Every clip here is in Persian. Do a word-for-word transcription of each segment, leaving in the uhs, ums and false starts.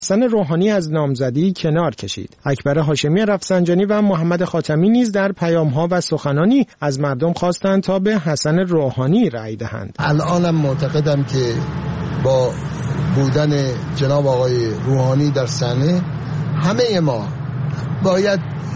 حسن روحانی از نامزدی کنار کشید. اکبر هاشمی رفسنجانی و محمد خاتمی نیز در پیام‌ها و سخنانی از مردم خواستند تا به حسن روحانی رأی دهند. الانم معتقدم که با بودن جناب آقای روحانی در صحنه همه ما باید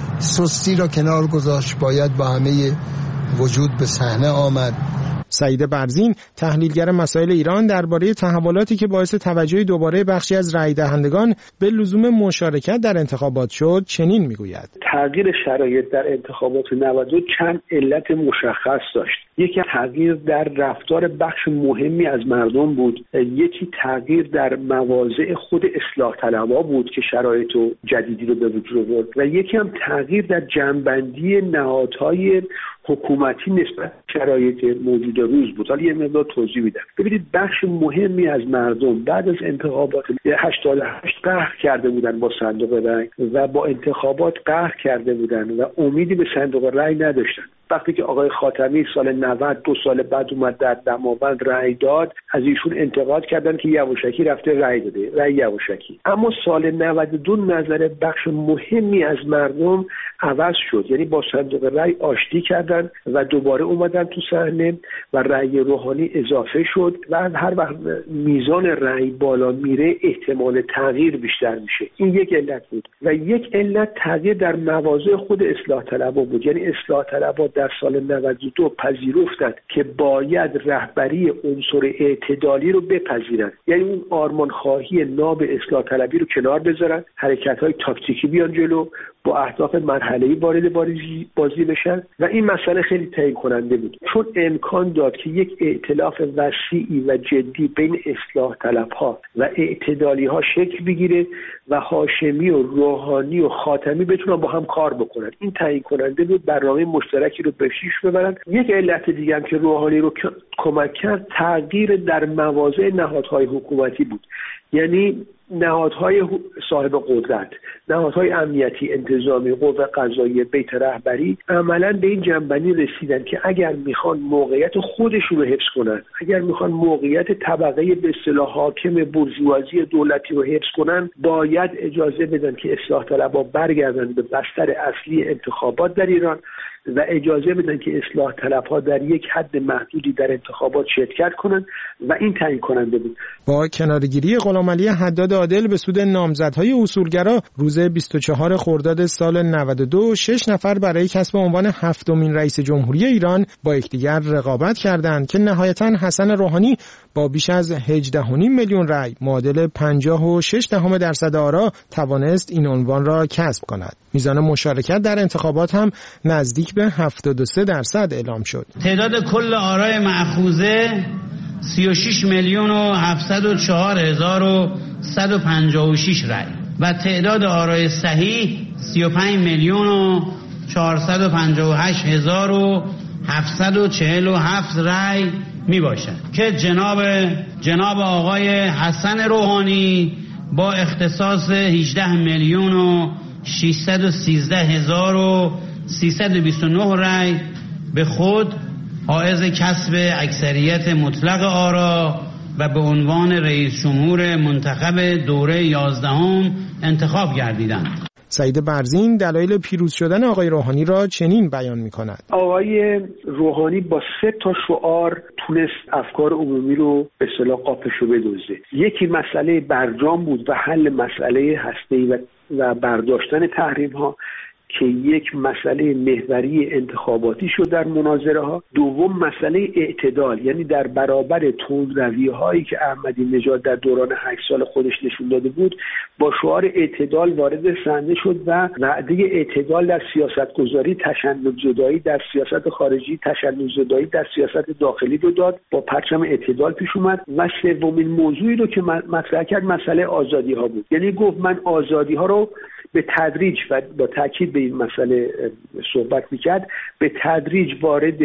سستی را کنار گذاشت، باید با همه وجود به صحنه آمد. سعید برزین، تحلیلگر مسائل ایران، درباره تحولاتی که باعث توجه دوباره بخشی از رای دهندگان به لزوم مشارکت در انتخابات شد چنین میگوید: تغییر شرایط در انتخابات نود و دو چند علت مشخص داشت. یکی تغییر در رفتار بخش مهمی از مردم بود، یکی تغییر در مواضع خود اصلاح طلبها بود که شرایط جدیدی رو به وجود آورد و یکی هم تغییر در جنبندی نهادهای حکومتی نسبت شرایط موجود روز بود. حالا یه مقدار توضیح میدم. ببینید، بخش مهمی از مردم بعد از انتخابات هشتاد و هشت قهر کرده بودن با صندوق رای و با انتخابات قهر کرده بودن و امیدی به صندوق رای نداشتن. وقتی که آقای خاتمی سال نود، دو سال بعد اومد در دماوند رای داد، از ایشون انتقاد کردن که یواشکی رفته رای داده، رای یواشکی. اما سال نود و دو نظر بخش مهمی از مردم عوض شد، یعنی با صندوق رای آشتی کردن و دوباره اومدن تو صحنه و رای روحانی اضافه شد و هر وقت میزان رای بالا میره احتمال تغییر بیشتر میشه. این یک علت بود و یک علت تغییر در مواضع خود اصلاح طلبها بود، یعنی اصلاح طلبها در سال نود و دو پذیرفتند که باید رهبری عنصر اعتدالی رو بپذیرند، یعنی اون آرمان خواهی ناب اصلاح طلبی رو کنار بذارن، حرکت‌های تاکتیکی بیان جلو، با اهداف مرحله‌ای وارد بازی بشن و این مسئله خیلی تعیین کننده بود، چون امکان داد که یک ائتلاف وسیعی و جدی بین اصلاح طلبها و اعتدالی‌ها شکل بگیره و هاشمی و روحانی و خاتمی بتونن با هم کار بکنن. این تعیین کننده بود، برنامه مشترکی رو به پیش ببرن. یک علت دیگه هم که روحانی رو کمک کرد تغییر در مواضع نهادهای حکومتی بود، یعنی نهادهای صاحب قدرت، نهادهای امنیتی، انتظامی، قوه قضاییه، بیت رهبری عملاً به این جنبندی رسیدن که اگر میخوان موقعیت خودشون رو حفظ کنن، اگر میخوان موقعیت طبقه به اصطلاح حاکم بورژوازی دولتی رو حفظ کنن، باید اجازه بدن که اصلاح طلبها برگردن به بستر اصلی انتخابات در ایران و اجازه بدن که اصلاح طلبها در یک حد محدودی در انتخابات شرکت کنند و این تعیین کننده بود. با کنارگیری غلامعلی حداد عادل به سود نامزدهای اصولگرا، روز بیست و چهارم خرداد سال نود و دو شش نفر برای کسب عنوان هفتمین رئیس جمهوری ایران با یکدیگر رقابت کردند که نهایتاً حسن روحانی با بیش از هجده و نیم میلیون رأی معادل پنجاه و شش دهم درصد آرا توانست این عنوان را کسب کند. میزان مشارکت در انتخابات هم نزدیک به هفتاد و سه درصد اعلام شد. تعداد کل آرای مأخوذه سی و شش میلیون و هفتصد و چهار هزار و صد و پنجاه و شش رأی و تعداد آرای صحیح سی و پنج میلیون و چهارصد و پنجاه و هشت هزار و هفتصد و چهل و هفت رأی می باشد که جناب جناب آقای حسن روحانی با اختصاص هجده میلیون و ششصد و سیزده هزار و سیصد و بیست و نه رأی به خود حائز کسب اکثریت مطلق آرا و به عنوان رئیس جمهور منتخب دوره یازدهم انتخاب گردیدند. سعید برزین دلایل پیروز شدن آقای روحانی را چنین بیان می‌کند: آقای روحانی با سه تا شعار تونست افکار عمومی رو به اصطلاح قاپشو بدزده. یکی مسئله برجام بود و حل مسئله هسته‌ای و و برداشتن تحریم‌ها که یک مسئله محوری انتخاباتی شد در مناظره ها. دوم مسئله اعتدال، یعنی در برابر تندروی‌هایی که احمدی نژاد در دوران هشت سال خودش نشون داده بود با شعار اعتدال وارد صحنه شد و وعده اعتدال در سیاست گذاری، تشنج زدایی در سیاست خارجی، تشنج زدایی در سیاست داخلی رو داد، با پرچم اعتدال پیش اومد. و سومین موضوعی رو که مطرح کرد مسئله آزادی ها بود، یعنی گفت من آزادی ها رو به تدریج و با تاکید به این مسئله صحبت میکرد به تدریج وارد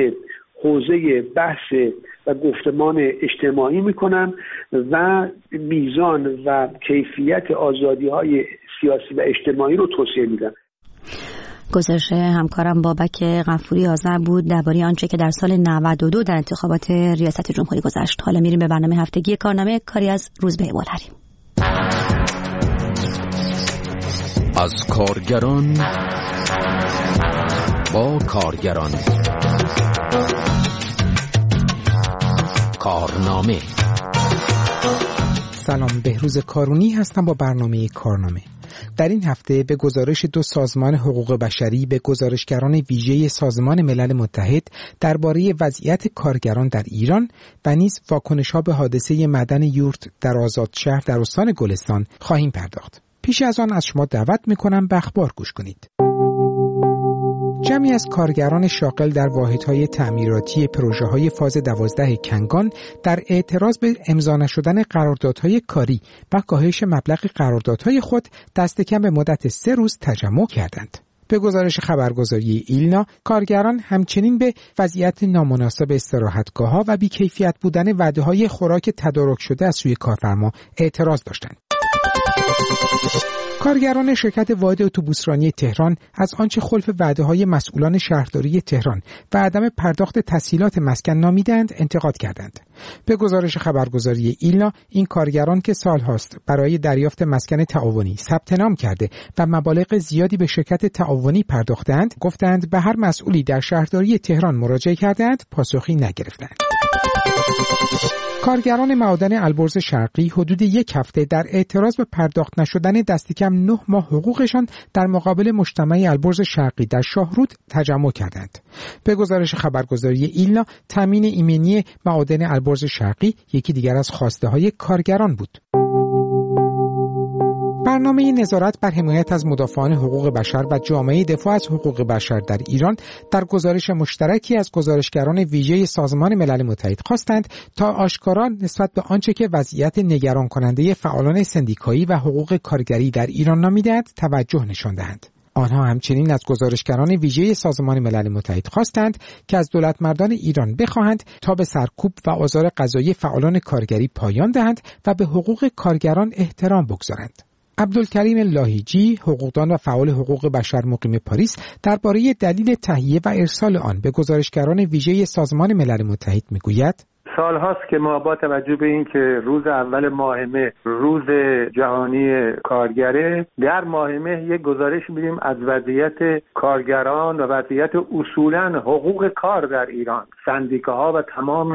حوزه بحث و گفتمان اجتماعی میکنم و میزان و کیفیت آزادی‌های سیاسی و اجتماعی رو توسعه میدم. گزارش همکارم بابک غفوری آذر بود درباره آنچه که در سال نود و دو در انتخابات ریاست جمهوری گذشت. حالا میریم به برنامه هفتگی کارنامه، کاری از روزبه بولری. از کارگران با کارگران. کارنامه. سلام، بهروز کارونی هستم با برنامه کارنامه. در این هفته به گزارش دو سازمان حقوق بشری به گزارشگران ویژه سازمان ملل متحد درباره وضعیت کارگران در ایران و نیز واکنش‌ها به حادثه معدن یورت در آزادشهر در استان گلستان خواهیم پرداخت. پیش از آن از شما دعوت می‌کنم به اخبار گوش کنید. جمعی از کارگران شاغل در واحدهای تعمیراتی پروژه‌های فاز دوازده کنگان در اعتراض به امضا نشدن قراردادهای کاری و کاهش مبلغ قراردادهای خود دست کم به مدت سه روز تجمع کردند. به گزارش خبرگزاری ایلنا، کارگران همچنین به وضعیت نامناسب استراحتگاه‌ها و بی‌کیفیت بودن وعده‌های خوراک تدارک شده از سوی کارفرما اعتراض داشتند. کارگران شرکت واحد اتوبوسرانی تهران از آنچه خلف وعده‌های مسئولان شهرداری تهران و عدم پرداخت تسهیلات مسکن نامیدند انتقاد کردند. به گزارش خبرگزاری ایلنا، این کارگران که سال‌هاست برای دریافت مسکن تعاونی ثبت نام کرده و مبالغ زیادی به شرکت تعاونی پرداختند، گفتند به هر مسئولی در شهرداری تهران مراجعه کردند، پاسخی نگرفتند. کارگران معادن البرز شرقی حدود یک هفته در اعتراض به پرداخت نشدن دست کم نه ماه حقوقشان در مقابل مجتمع البرز شرقی در شاهرود تجمع کردند. به گزارش خبرگزاری ایلنا، تامین ایمنی معادن البرز شرقی یکی دیگر از خواسته های کارگران بود. برنامه نظارت بر حمایت از مدافعان حقوق بشر و جامعه دفاع از حقوق بشر در ایران در گزارش مشترکی از گزارشگران ویژه سازمان ملل متحد خواستند تا آشکارا نسبت به آنچه که وضعیت نگران کننده فعالان سندیکایی و حقوق کارگری در ایران نامیدند توجه نشان دهند. آنها همچنین از گزارشگران ویژه سازمان ملل متحد خواستند که از دولتمردان ایران بخواهند تا به سرکوب و آزار قضایی فعالان کارگری پایان دهند و به حقوق کارگران احترام بگذارند. عبدالکریم لاهیجی، حقوقدان و فعال حقوق بشر مقیم پاریس، درباره دلیل تهیه و ارسال آن به گزارشگران ویژه سازمان ملل متحد میگوید: سال هاست که ما با توجه به این که روز اول ماه مه روز جهانی کارگره، در ماه مه یک گزارش میدیم از وضعیت کارگران و وضعیت اصولاً حقوق کار در ایران، سندیکاها و تمام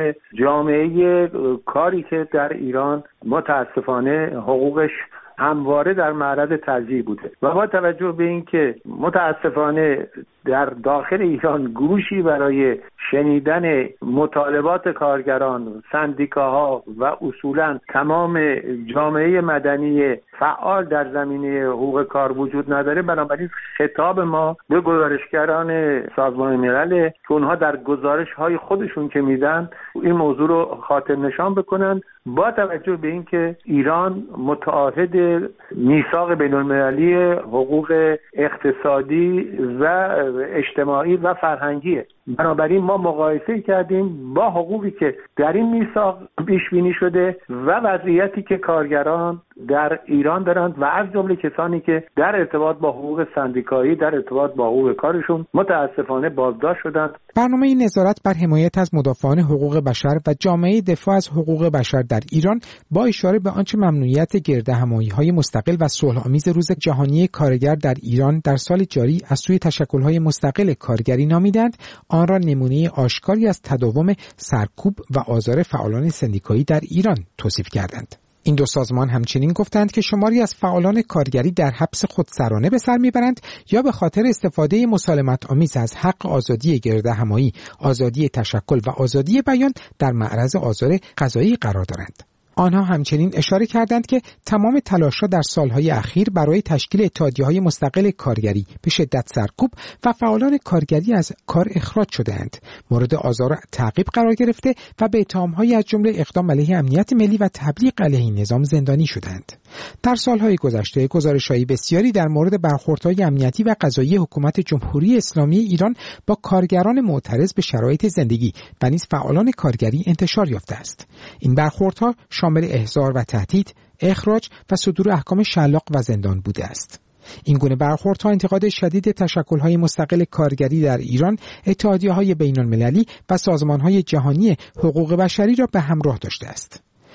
جامعه کاری که در ایران متاسفانه حقوقش همواره در معرض تضییع بوده و با توجه به این که متاسفانه در داخل ایران گروشی برای شنیدن مطالبات کارگران، سندیکاها و اصولاً تمام جامعه مدنی فعال در زمینه حقوق کار وجود نداره، بنابراین خطاب ما به گزارشگران سازمان ملل که اونها در گزارش‌های خودشون که میدن این موضوع رو خاطر نشان بکنن، با توجه به اینکه ایران متعهد میثاق بین‌المللی حقوق اقتصادی و اجتماعی و فرهنگیه. بنابراین ما مقایسه کردیم با حقوقی که در این میثاق پیش بینی شده و وضعیتی که کارگران در ایران دارند و از جمله کسانی که در ارتباط با حقوق سندیکایی در ارتباط با حقوق کارشون متاسفانه بازداشت شدند. برنامه نظارت بر حمایت از مدافعان حقوق بشر و جامعه دفاع از حقوق بشر در ایران با اشاره به آنچه ممنوعیت گردهمایی‌های مستقل و صلح‌آمیز روز جهانی کارگر در ایران در سال جاری از سوی تشکل‌های مستقل کارگری نامیدند، آن را نمونه آشکاری از تداوم سرکوب و آزار فعالان سندیکایی در ایران توصیف کردند. این دو سازمان همچنین گفتند که شماری از فعالان کارگری در حبس خودسرانه به سر میبرند یا به خاطر استفاده مسالمت آمیز از حق آزادی گردهمایی، آزادی تشکل و آزادی بیان در معرض آزار قضایی قرار دارند. آنها همچنین اشاره کردند که تمام تلاش‌ها در سالهای اخیر برای تشکیل اتحادیه‌های مستقل کارگری به شدت سرکوب و فعالان کارگری از کار اخراج شده‌اند، مورد آزار و تعقیب قرار گرفته و به اتهام‌هایی از جمله اقدام علیه امنیت ملی و تبلیغ علیه نظام زندانی شدند. در سالهای گذشته گزارش‌های بسیاری در مورد برخوردهای امنیتی و قضایی حکومت جمهوری اسلامی ایران با کارگران معترض به شرایط زندگی و نیز فعالان کارگری انتشار یافته است. این برخوردها شامل احضار و تهدید، اخراج و صدور احکام شلاق و زندان بوده است. این گونه برخوردها انتقاد شدید تشکل‌های مستقل کارگری در ایران، اتحادیه‌های بین‌المللی و سازمان‌های جهانی حقوق بشری را به همراه داشته است.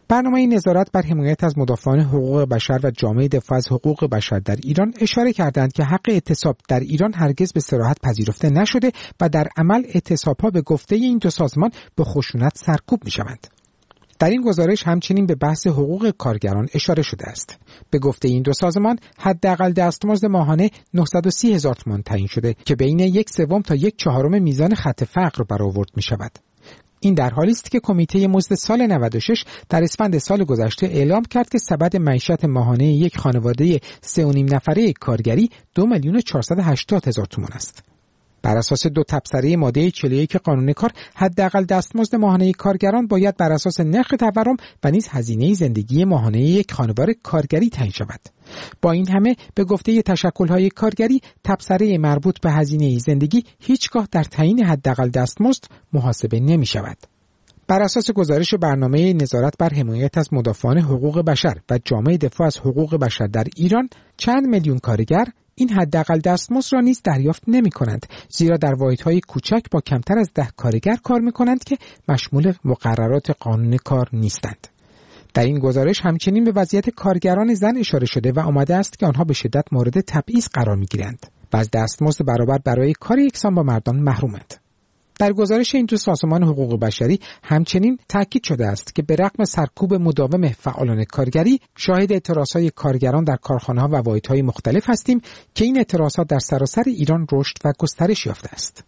برنامه نظارت بر حمایت از مدافعان حقوق بشر و جامعه دفاع از حقوق بشر در ایران اشاره کردند که حق اعتصاب در ایران هرگز به صراحت پذیرفته نشده و در عمل اعتصاب‌ها به گفته این دو سازمان به خشونت سرکوب می‌شوند. در این گزارش همچنین به بحث حقوق کارگران اشاره شده است. به گفته این دو سازمان حداقل دستمزد ماهانه نهصد و سی هزار تومان تعیین شده که بین یک سوم تا یک چهارم میزان خط فقر برآورد می‌شود. این در حالی است که کمیته مزد سال نود و شش در اسفند سال گذشته اعلام کرد که سبد معیشت ماهانه یک خانواده سه و نیم نفره کارگری دو میلیون و چهارصد و هشتاد هزار تومان است. بر اساس دو تبصره ماده چهل و یک قانون کار، حداقل دستمزد ماهانه کارگران باید بر اساس نرخ تورم و نیز هزینه زندگی ماهانه یک خانوار کارگری تعیین شود. با این همه به گفته تشکل‌های کارگری، تبصره مربوط به هزینه زندگی هیچگاه در تعیین حداقل دستمزد محاسبه نمی‌شود. بر اساس گزارش برنامه نظارت بر حمایت از مدافعان حقوق بشر و جامعه دفاع از حقوق بشر در ایران، چند میلیون کارگر این حداقل دستمزد را نیز دریافت نمی کنند، زیرا در واحدهای کوچک با کمتر از ده کارگر کار می کنند که مشمول مقررات قانون کار نیستند. در این گزارش همچنین به وضعیت کارگران زن اشاره شده و آمده است که آنها به شدت مورد تبعیض قرار می گیرند و از دستمزد برابر برای کار یکسان با مردان محرومند. در گزارش این دو سازمان حقوق بشری همچنین تاکید شده است که به رغم سرکوب مداوم فعالان کارگری، شاهد اعتراضهای کارگران در کارخانه‌ها و واحدهای مختلف هستیم که این اعتراضات در سراسر ایران رشد و گسترش یافته است.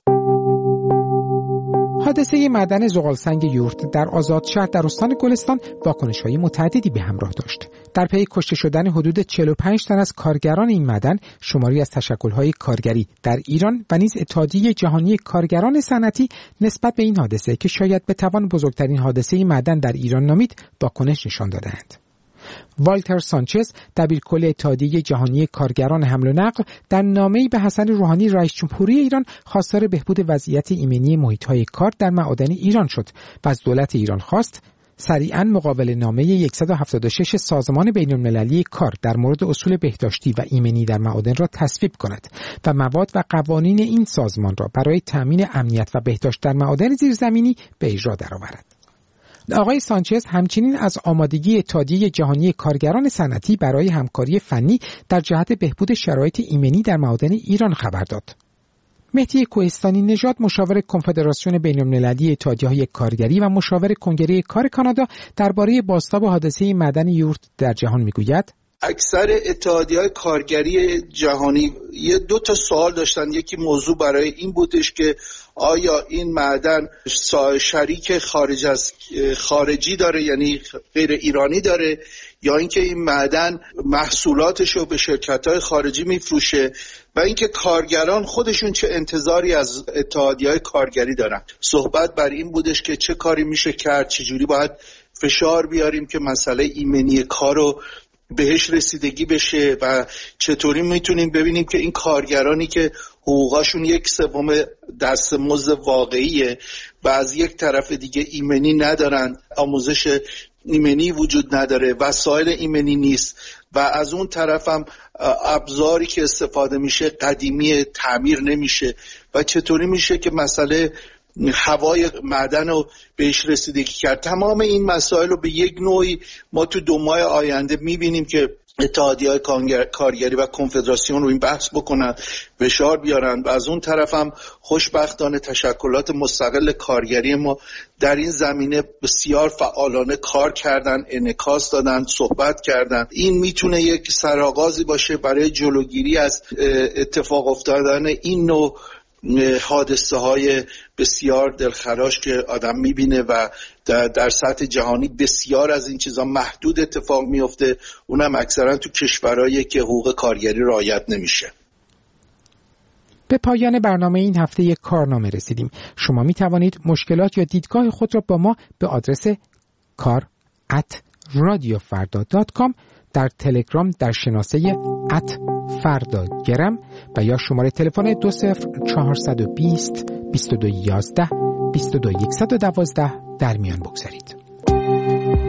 حادثه معدن زغالسنگ یورت در آزادشهر در استان گلستان واکنش‌های متعددی به همراه داشت. در پی کشته شدن حدود چهل و پنج تن از کارگران این معدن، شماری از تشکل‌های کارگری در ایران و نیز اتحادیه جهانی کارگران صنعتی نسبت به این حادثه که شاید بتوان بزرگترین حادثه معدن در ایران نامید، واکنش نشان دادند. والتر سانچز، دبیرکل اتحادیه جهانی کارگران حمل و نقل، در نامه‌ای به حسن روحانی رئیس جمهوری ایران خواستار بهبود وضعیت ایمنی محیط‌های کار در معادن ایران شد و از دولت ایران خواست سریعاً مقابل نامه صد و هفتاد و شش سازمان بین‌المللی کار در مورد اصول بهداشتی و ایمنی در معادن را تصویب کند و مواد و قوانین این سازمان را برای تأمین امنیت و بهداشت در معادن زیرزمینی به اجرا درآورد. آقای سانچز همچنین از آمادگی اتحادیه جهانی کارگران صنعتی برای همکاری فنی در جهت بهبود شرایط ایمنی در معادن ایران خبر داد. مهدی کوهستانی نژاد، مشاور کنفدراسیون بین‌المللی اتحادیه‌های کارگری و مشاور کنگره کار کانادا، درباره بازتاب حادثه معدن یورت در جهان میگوید: اکثر اتحادیه‌های کارگری جهانی یه دو تا سوال داشتن. یکی موضوع برای این بودش که آیا این معدن شریک خارج از خارجی داره، یعنی غیر ایرانی داره، یا اینکه این معدن محصولاتش رو به شرکت‌های خارجی میفروشه، و اینکه کارگران خودشون چه انتظاری از اتحادیه‌های کارگری دارن. صحبت بر این بودش که چه کاری میشه کرد، چجوری باید فشار بیاریم که مسئله ایمنی کار رو بهش رسیدگی بشه و چطوری میتونیم ببینیم که این کارگرانی که حقوقاشون یک سوم دستمزد واقعیه و از یک طرف دیگه ایمنی ندارن، آموزش ایمنی وجود نداره، وسایل ایمنی نیست و از اون طرف هم ابزاری که استفاده میشه قدیمی، تعمیر نمیشه و چطوری میشه که مسئله هوای معدن رو بهش رسیدگی کرد. تمام این مسائل رو به یک نوعی ما تو دو ماه آینده میبینیم که اتحادیه‌های کارگری و کنفدراسیون رو این بحث بکنن، فشار بیارن و از اون طرف هم خوشبختانه تشکلات مستقل کارگری ما در این زمینه بسیار فعالانه کار کردن، انعکاس دادن، صحبت کردن. این میتونه یک سرآغازی باشه برای جلوگیری از اتفاق افتادن این نوع حادثه های بسیار دلخراش که آدم میبینه و در, در سطح جهانی بسیار از این چیزا محدود اتفاق میفته، اونم اکثرا تو کشورهایی که حقوق کارگری رعایت نمیشه. به پایان برنامه این هفته یک کارنامه رسیدیم. شما می توانید مشکلات یا دیدگاه خود را با ما به آدرس کار ات رادیو فردا دات کام، در تلگرام در شناسه ات فردا گرم و یا شماره تلفن دو صفر چهارصد و بیست بیست و دو یازده بیست و دو صد و دوازده در میان بگذارید.